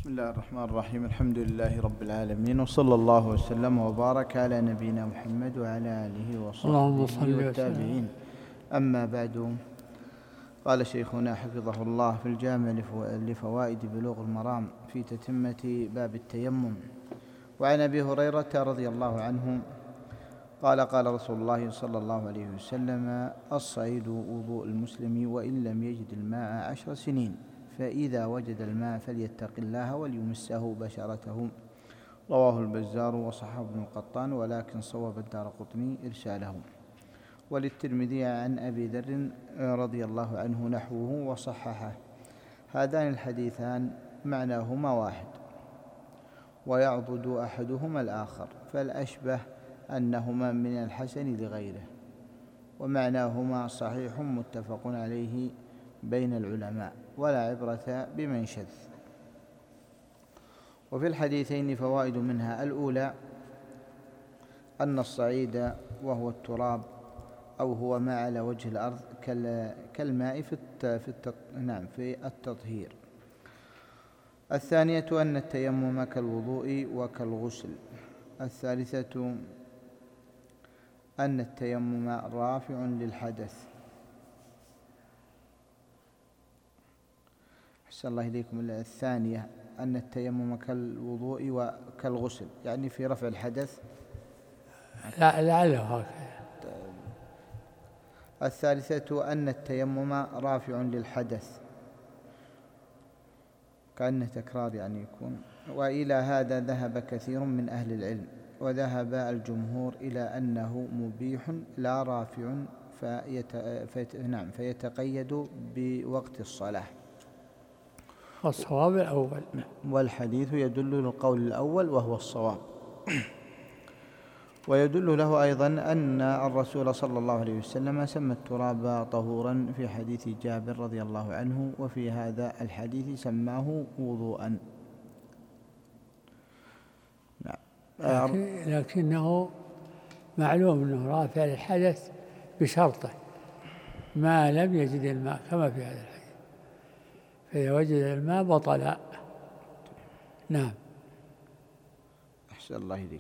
بسم الله الرحمن الرحيم. الحمد لله رب العالمين، وصلى الله وسلم وبارك على نبينا محمد وعلى آله وصحبه والتابعين. أما بعد، قال شيخنا حفظه الله في الجامع لفوائد بلوغ المرام في تتمة باب التيمم: وعن أبي هريرة رضي الله عنه قال: قال رسول الله صلى الله عليه وسلم: الصعيد وضوء المسلم وإن لم يجد الماء 10 سنين، فإذا وجد الماء فليتق الله وليمسه بشرته. رواه البزار وصححه ابن القطان، ولكن صوب الدارقطني إرساله. وللترمذي عن أبي ذر رضي الله عنه نحوه وصححه. هذان الحديثان معناهما واحد، ويعضد أحدهما الآخر، فالأشبه أنهما من الحسن لغيره، ومعناهما صحيح متفق عليه بين العلماء، ولا عبرة بمن شذ. وفي الحديثين فوائد، منها: الأولى أن الصعيد وهو التراب أو هو ما على وجه الأرض كالماء في التطهير. الثانية أن التيمم كالوضوء وكالغسل. الثالثة أن التيمم رافع للحدث. أحسن الله إليكم. الثانية أن التيمم كالوضوء وكالغسل، يعني في رفع الحدث. لعله هكذا. الثالثة أن التيمم رافع للحدث، كأنه تكرار يعني يكون. وإلى هذا ذهب كثير من أهل العلم، وذهب الجمهور إلى أنه مبيح لا رافع، فيتقيد بوقت الصلاة. والصواب الأول، والحديث يدل للقول الأول وهو الصواب. ويدل له أيضا أن الرسول صلى الله عليه وسلم سمى التراب طهورا في حديث جابر رضي الله عنه، وفي هذا الحديث سماه وضوءا. لكنه معلوم أنه رافع للحدث بشرطه ما لم يجد الماء، كما في هذا الحديث، فإذا وجد الماء بطل. نعم. أحسن الله إليك.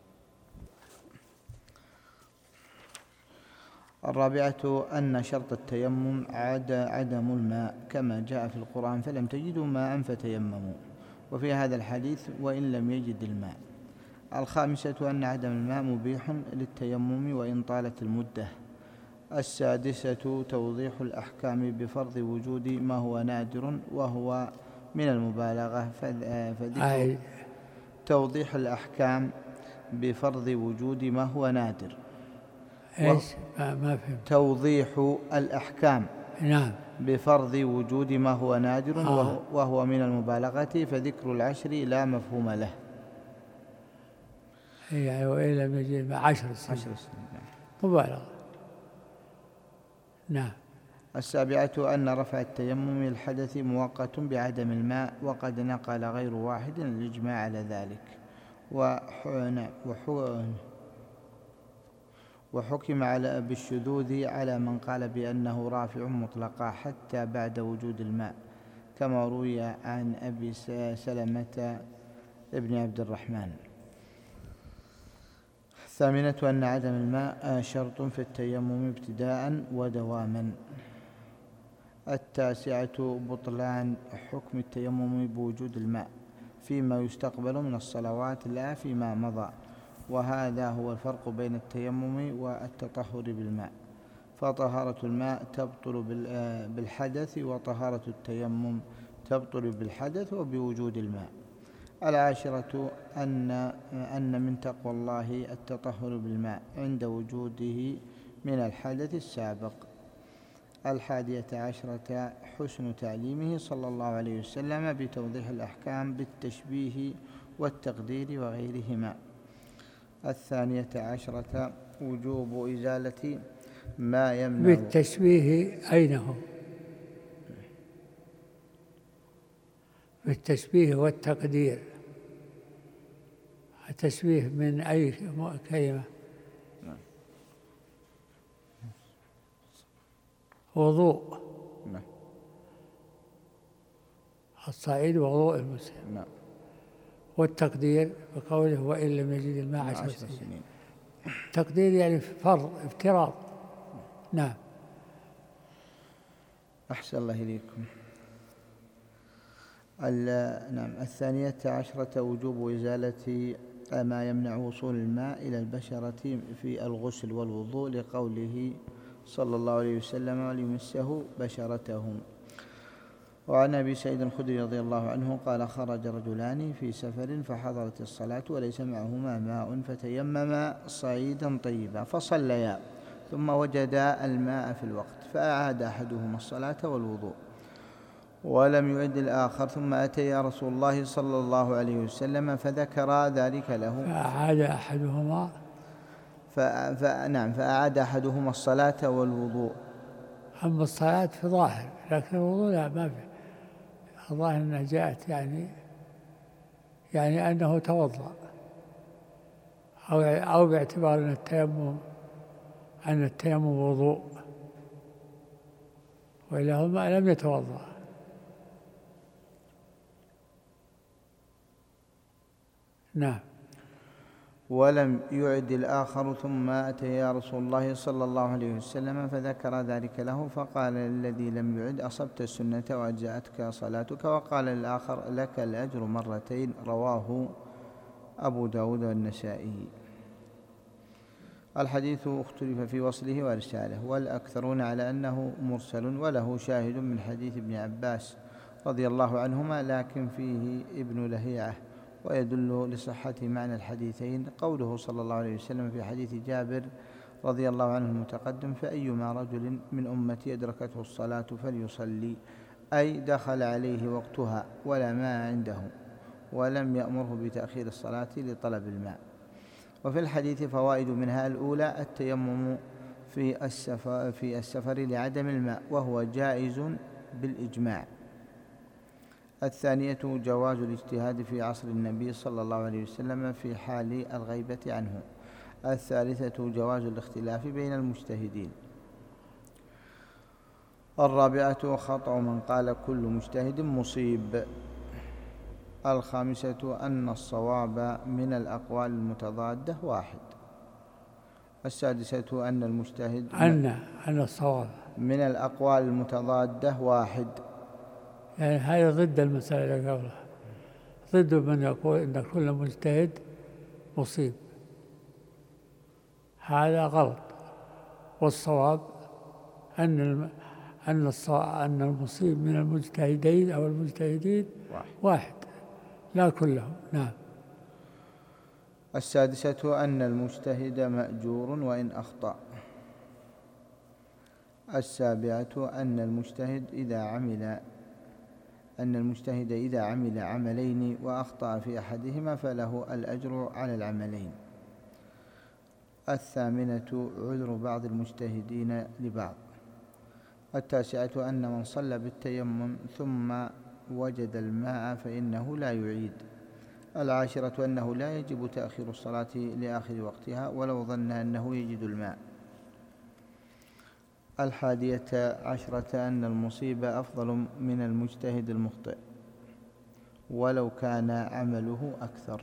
الرابعة أن شرط التيمم عدم الماء، كما جاء في القرآن: فلم تجدوا ماء فتيمموا، وفي هذا الحديث: وإن لم يجد الماء. الخامسة أن عدم الماء مبيح للتيمم وإن طالت المدة. السادسة توضيح الأحكام بفرض وجود ما هو نادر وهو من المبالغة، فذكر توضيح الأحكام بفرض وجود ما هو نادر. إيش؟ ما فهمت. توضيح الأحكام نعم بفرض وجود ما هو نادر وهو من المبالغة، فذكر العشر لا مفهوم له. يعني وإن لم يجد 10 سنين مبالغة. نعم. السابعة أن رفع التيمم للحدث مؤقت بعدم الماء، وقد نقل غير واحد الإجماع على ذلك، وحكم بالشذوذ على من قال بأنه رافع مطلقا حتى بعد وجود الماء، كما روي عن أبي سلمة ابن عبد الرحمن. الثامنة أن عدم الماء شرط في التيمم ابتداء ودواما. التاسعة بطلان حكم التيمم بوجود الماء فيما يستقبل من الصلوات لا فيما مضى، وهذا هو الفرق بين التيمم والتطهر بالماء، فطهارة الماء تبطل بالحدث، وطهارة التيمم تبطل بالحدث وبوجود الماء. العاشرة أن من تقوى الله التطهر بالماء عند وجوده من الحدث السابق. 11 حسن تعليمه صلى الله عليه وسلم بتوضيح الأحكام بالتشبيه والتقدير وغيرهما. 12 وجوب إزالة ما يمنع. بالتشبيه أين هو؟ بالتشبيه والتقدير. التشبيه من أي كلمة؟ وضوء. الصعيد وضوء المسلم. نعم. والتقدير بقوله وإن لم يجد الماء 10 سنين. تقدير يعني فرض افتراض. نعم. أحسن الله إليكم. نعم. 12 وجوب إزالة ما يمنع وصول الماء إلى البشرة في الغسل والوضوء لقوله صلى الله عليه وسلم وليمسه بشرتهم. وعن أبي سعيد الخدري رضي الله عنه قال خرج رجلان في سفر فحضرت الصلاة وليس معهما ماء فتيمما صعيدا طيبا فصليا ثم وجدا الماء في الوقت فأعاد أحدهما الصلاة والوضوء ولم يعد الآخر ثم أتيا رسول الله صلى الله عليه وسلم فذكر ذلك له فأعاد أحدهما فأعاد أحدهما الصلاة والوضوء. أما الصلاة في ظاهر، لكن الوضوء لا، ما في. الظاهر أنها جاءت يعني أنه توضأ أو باعتبار أن التيمم وضوء، وإلا هما لم يتوضأ. نعم. ولم يعد الآخر ثم أتيا رسول الله صلى الله عليه وسلم فذكر ذلك له فقال الذي لم يعد أصبت السنة وأجزأتك صلاتك، وقال للآخر لك الأجر مرتين. رواه أبو داود والنسائي. الحديث اختلف في وصله وإرساله، والأكثرون على أنه مرسل وله شاهد من حديث ابن عباس رضي الله عنهما، لكن فيه ابن لهيعة. ويدل لصحة معنى الحديثين قوله صلى الله عليه وسلم في حديث جابر رضي الله عنه المتقدم فأيما رجل من أمتي أدركته الصلاة فليصلي، أي دخل عليه وقتها ولا ماء عنده، ولم يأمره بتأخير الصلاة لطلب الماء. وفي الحديث فوائد منها: الأولى التيمم في السفر لعدم الماء وهو جائز بالإجماع. الثانية جواز الاجتهاد في عصر النبي صلى الله عليه وسلم في حال الغيبة عنه. الثالثة جواز الاختلاف بين المجتهدين. الرابعة خطأ من قال كل مجتهد مصيب. الخامسة أن الصواب من الأقوال المتضادة واحد. السادسة أن المجتهد أن الصواب من الأقوال المتضادة واحد، يعني هذا ضد المسألة اللي قبلها، ضد من يقول إن كل مجتهد مصيب، هذا غلط. والصواب أن المصيب من المجتهدين أو المجتهدين واحد لا كلهم. نعم. السادسة أن المجتهد مأجور وإن أخطأ. السابعة أن المجتهد إذا عمل عملين وأخطأ في أحدهما فله الأجر على العملين. الثامنة عذر بعض المجتهدين لبعض. التاسعة أن من صلى بالتيمم ثم وجد الماء فإنه لا يعيد. العاشرة أنه لا يجب تأخير الصلاة لآخر وقتها ولو ظن أنه يجد الماء. 11 أن المصيب أفضل من المجتهد المخطئ ولو كان عمله أكثر.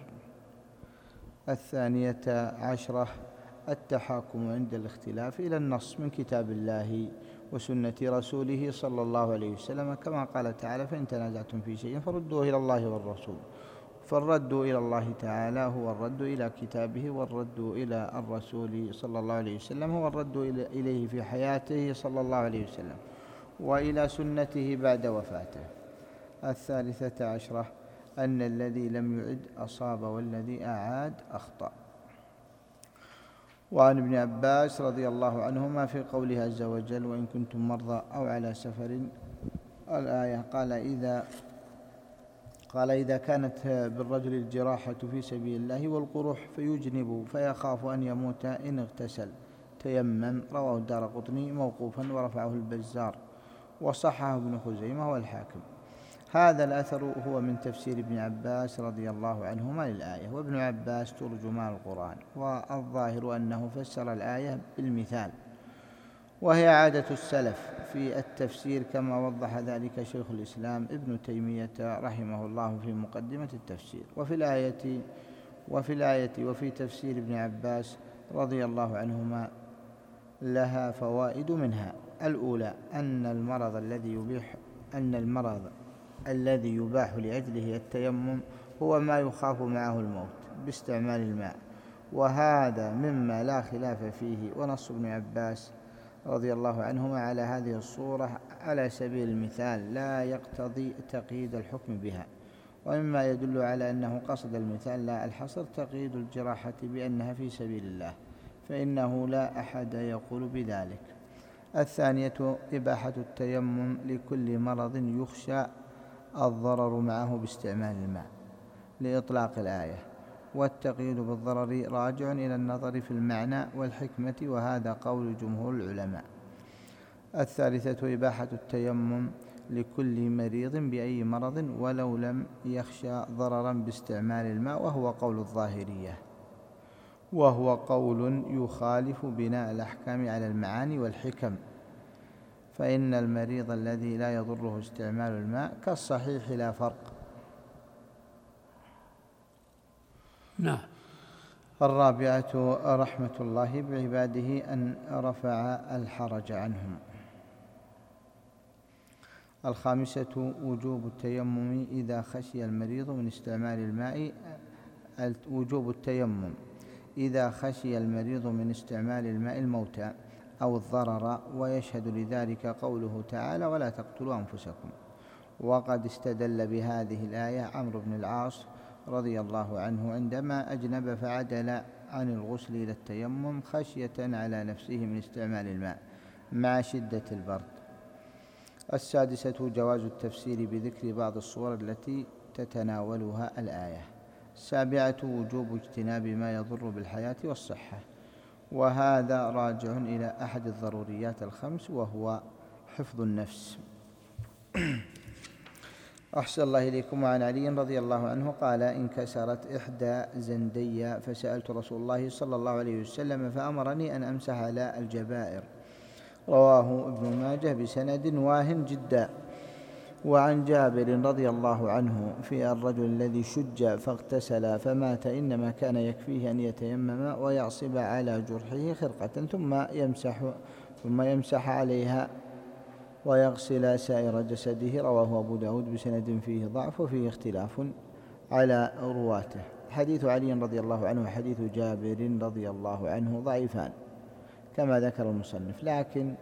12 التحاكم عند الاختلاف إلى النص من كتاب الله وسنة رسوله صلى الله عليه وسلم، كما قال تعالى: فإن تنازعتم في شيء فردوه إلى الله والرسول. فالرد إلى الله تعالى هو الرد إلى كتابه، والرد إلى الرسول صلى الله عليه وسلم هو الرد إليه في حياته صلى الله عليه وسلم وإلى سنته بعد وفاته. 13 أن الذي لم يعد أصاب والذي أعاد أخطأ. وعن ابن عباس رضي الله عنهما في قوله عز وجل: وإن كنتم مرضى أو على سفر، الآية، قال إذا كانت بالرجل الجراحة في سبيل الله والقروح فيجنب فيخاف أن يموت إن اغتسل تيمم. رواه الدارقطني موقوفا ورفعه البزار وصححه ابن خزيمة والحاكم. هذا الأثر هو من تفسير ابن عباس رضي الله عنهما للآية، وابن عباس ترجمان القرآن، والظاهر أنه فسر الآية بالمثال، وهي عادة السلف في التفسير كما وضح ذلك شيخ الإسلام ابن تيمية رحمه الله في مقدمة التفسير. وفي الآية وفي تفسير ابن عباس رضي الله عنهما لها فوائد، منها: الأولى أن المرض الذي يباح لأجله التيمم هو ما يخاف معه الموت باستعمال الماء، وهذا مما لا خلاف فيه، ونص ابن عباس رضي الله عنهما على هذه الصورة على سبيل المثال لا يقتضي تقييد الحكم بها. ومما يدل على أنه قصد المثال لا الحصر تقييد الجراحة بأنها في سبيل الله، فإنه لا أحد يقول بذلك. الثانية إباحة التيمم لكل مرض يخشى الضرر معه باستعمال الماء لإطلاق الآية، والتقييد بالضرر راجع إلى النظر في المعنى والحكمة، وهذا قول جمهور العلماء. الثالثة إباحة التيمم لكل مريض بأي مرض ولو لم يخشى ضررا باستعمال الماء، وهو قول الظاهرية، وهو قول يخالف بناء الأحكام على المعاني والحكم، فإن المريض الذي لا يضره استعمال الماء كالصحيح لا فرق. نعم. الرابعة رحمة الله بعباده أن رفع الحرج عنهم. الخامسة وجوب التيمم إذا خشي المريض من استعمال الماء الموتى أو الضرر، ويشهد لذلك قوله تعالى: ولا تقتلوا أنفسكم. وقد استدل بهذه الآية عمرو بن العاص رضي الله عنه عندما أجنب فعدل عن الغسل إلى التيمم خشية على نفسه من استعمال الماء مع شدة البرد. السادسة جواز التفسير بذكر بعض الصور التي تتناولها الآية. السابعة وجوب اجتناب ما يضر بالحياة والصحة، وهذا راجع إلى أحد الضروريات الخمس، وهو حفظ النفس. أحسن الله إليكم. وعن علي رضي الله عنه قال: انكسرت إحدى زندي فسألت رسول الله صلى الله عليه وسلم فأمرني أن أمسح على الجبائر. رواه ابن ماجه بسند واهن جدا. وعن جابر رضي الله عنه في الرجل الذي شج فاغتسل فمات إنما كان يكفيه أن يتيمم ويعصب على جرحه خرقة ثم يمسح عليها ويغسل سائر جسده. رواه أبو داود بسند فيه ضعف وفيه اختلاف على رواته. حديث علي رضي الله عنه وحديث جابر رضي الله عنه ضعيفان كما ذكر المصنف، لكن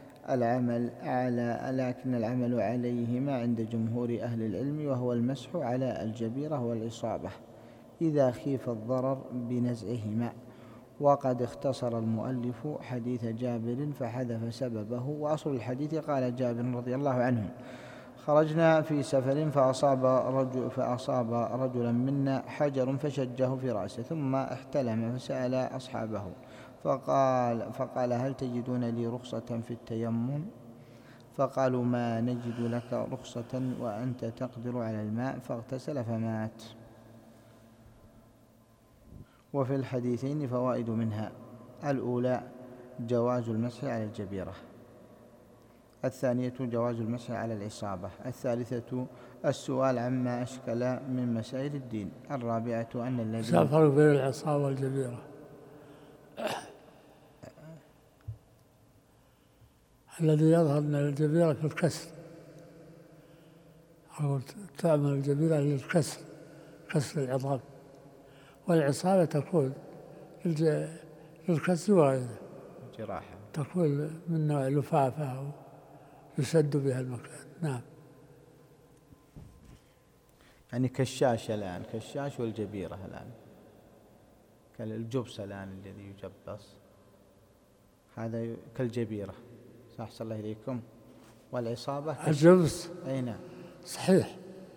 العمل عليهما عند جمهور أهل العلم، وهو المسح على الجبيرة والإصابة إذا خيف الضرر بنزعهما. وقد اختصر المؤلف حديث جابر فحذف سببه، وأصل الحديث قال جابر رضي الله عنه: خرجنا في سفر فأصاب رجلا منا حجر فشجه في رأسه ثم احتلم فسأل أصحابه فقال: هل تجدون لي رخصة في التيمم؟ فقالوا: ما نجد لك رخصة وأنت تقدر على الماء. فاغتسل فمات. وفي الحديثين فوائد، منها: الأولى جواز المسح على الجبيرة. الثانية جواز المسح على الإصابة. الثالثة السؤال عما أشكل من مسائل الدين. الرابعة أن الذي الفرق بين الإصابة والجبيرة. الذي يظهر أن الجبيرة في الكسر، أو تعمل الجبيرة للكسر، كسر العظام، والعصابة تكون للكسر وغيره، جراحة تكون من نوع لفافة أو يسد بها المكان. نعم. يعني كالشاش الآن، كالشاش والجبيرة الآن، كالجبس الآن الذي يجبس، هذا كالجبيرة. أحسن الله إليكم. والعصابة الجبس. أي نعم، صحيح.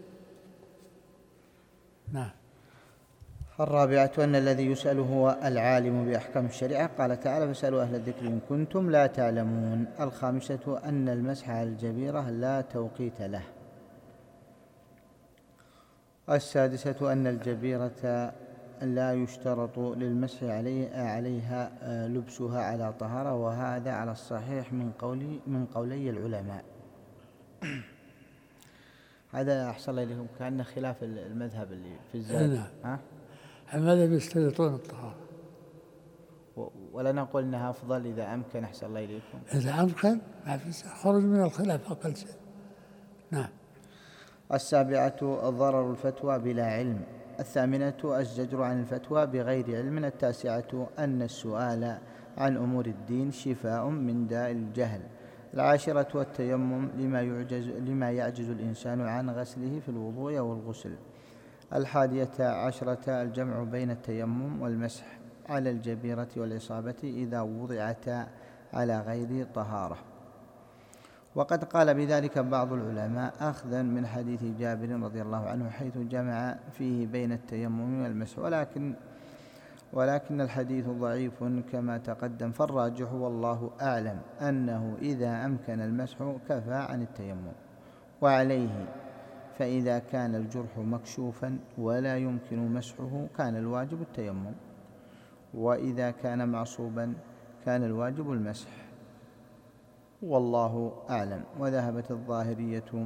نعم. الرابعة أن الذي يسأل هو العالم بأحكام الشريعة، قال تعالى: فاسألوا أهل الذكر إن كنتم لا تعلمون. الخامسة أن المسح على الجبيرة لا توقيت له. السادسة أن الجبيرة لا يشترط للمسح عليها لبسها على طهارة، وهذا على الصحيح من قولي العلماء. هذا أحسن الله إليكم كأنه خلاف المذهب اللي في الزاد. نعم. المذهب يشترطون الطهارة، ولا نقول أنها أفضل إذا أمكن. أحسن الله إليكم إذا أمكن خرج من الخلاف أقل شيء. نعم. 7 ضرر الفتوى بلا علم. 8 الزجر عن الفتوى بغير علم. 9 أن السؤال عن أمور الدين شفاء من داء الجهل. 10 التيمم لما يعجز الإنسان عن غسله في الوضوء والغسل. 11 الجمع بين التيمم والمسح على الجبيرة والإصابة إذا وضعتا على غير طهارة. وقد قال بذلك بعض العلماء أخذا من حديث جابر رضي الله عنه حيث جمع فيه بين التيمم والمسح، ولكن الحديث ضعيف كما تقدم، فالراجح والله أعلم أنه إذا أمكن المسح كفى عن التيمم. وعليه فإذا كان الجرح مكشوفا ولا يمكن مسحه كان الواجب التيمم، وإذا كان معصوبا كان الواجب المسح، والله أعلم. وذهبت الظاهرية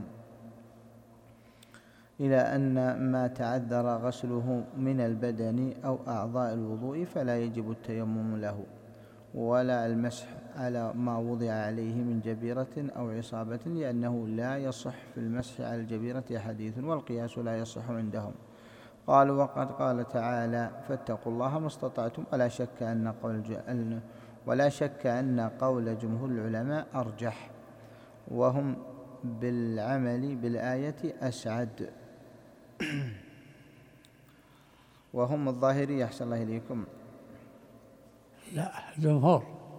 إلى أن ما تعذر غسله من البدن أو أعضاء الوضوء فلا يجب التيمم له ولا المسح على ما وضع عليه من جبيرة أو عصابة، لأنه لا يصح في المسح على الجبيرة حديث، والقياس لا يصح عندهم. قالوا وقد قال تعالى فاتقوا الله ما استطعتم، ولا شك أن قول جمهور العلماء أرجح، وهم بالعمل بالآية أسعد. وهم الظاهرية. أحسن الله إليكم. لا، جمهور.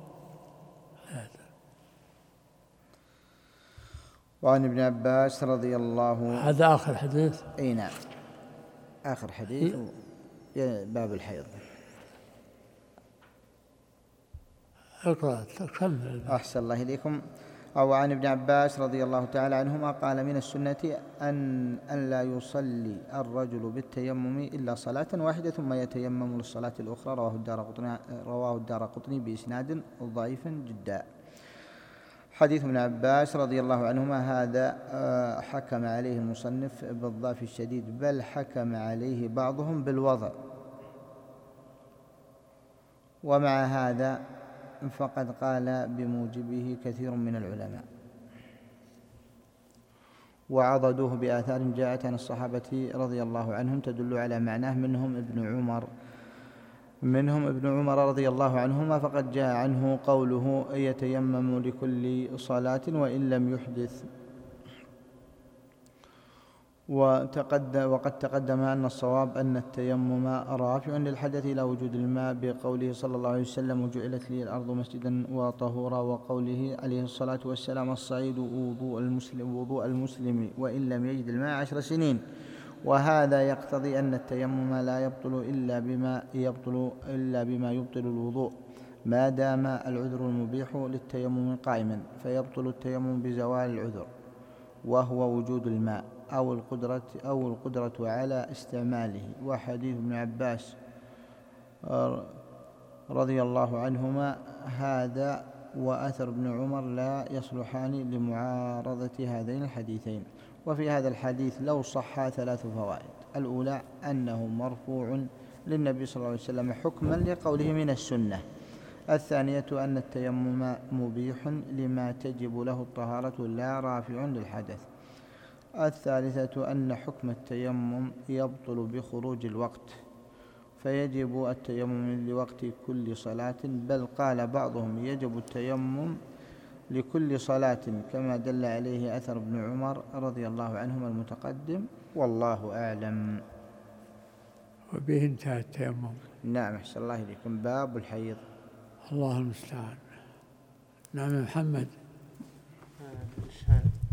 وعن ابن عباس رضي الله. هذا آخر حديث. أي نعم، آخر حديث باب الحيض. أحسن الله إليكم. أو عن ابن عباس رضي الله تعالى عنهما قال من السنة أن لا يصلي الرجل بالتيمم إلا صلاة واحدة ثم يتيمم للصلاة الأخرى. رواه الدارقطني بإسناد ضعيف جدا. حديث ابن عباس رضي الله عنهما هذا حكم عليه المصنف بالضعف الشديد، بل حكم عليه بعضهم بالوضع، ومع هذا فقد قال بموجبه كثير من العلماء، وعضدوه بآثار جاءت عن الصحابة رضي الله عنهم تدل على معناه، منهم ابن عمر رضي الله عنهما، فقد جاء عنه قوله يتيمم لكل صلاة وإن لم يحدث. وقد تقدم أن الصواب أن التيمم رافع للحدث إلى وجود الماء، بقوله صلى الله عليه وسلم وجعلت لي الأرض مسجدا وطهورا، وقوله عليه الصلاة والسلام الصعيد وضوء المسلم وإن لم يجد الماء 10 سنين. وهذا يقتضي أن التيمم لا يبطل إلا بما يبطل الوضوء، ما دام العذر المبيح للتيمم قائما، فيبطل التيمم بزوال العذر وهو وجود الماء أو القدرة على استعماله. وحديث ابن عباس رضي الله عنهما هذا وأثر ابن عمر لا يصلحان لمعارضة هذين الحديثين. وفي هذا الحديث لو صح 3 فوائد. الأولى أنه مرفوع للنبي صلى الله عليه وسلم حكما لقوله من السنة. الثانية أن التيمم مبيح لما تجب له الطهارة لا رافع للحدث. الثالثة أن حكم التيمم يبطل بخروج الوقت، فيجب التيمم لوقت كل صلاة، بل قال بعضهم يجب التيمم لكل صلاة كما دل عليه أثر ابن عمر رضي الله عنهما المتقدم، والله أعلم. وبه انتهى التيمم. نعم. أحسن الله إليكم. باب الحيض. الله المستعان. نعم محمد.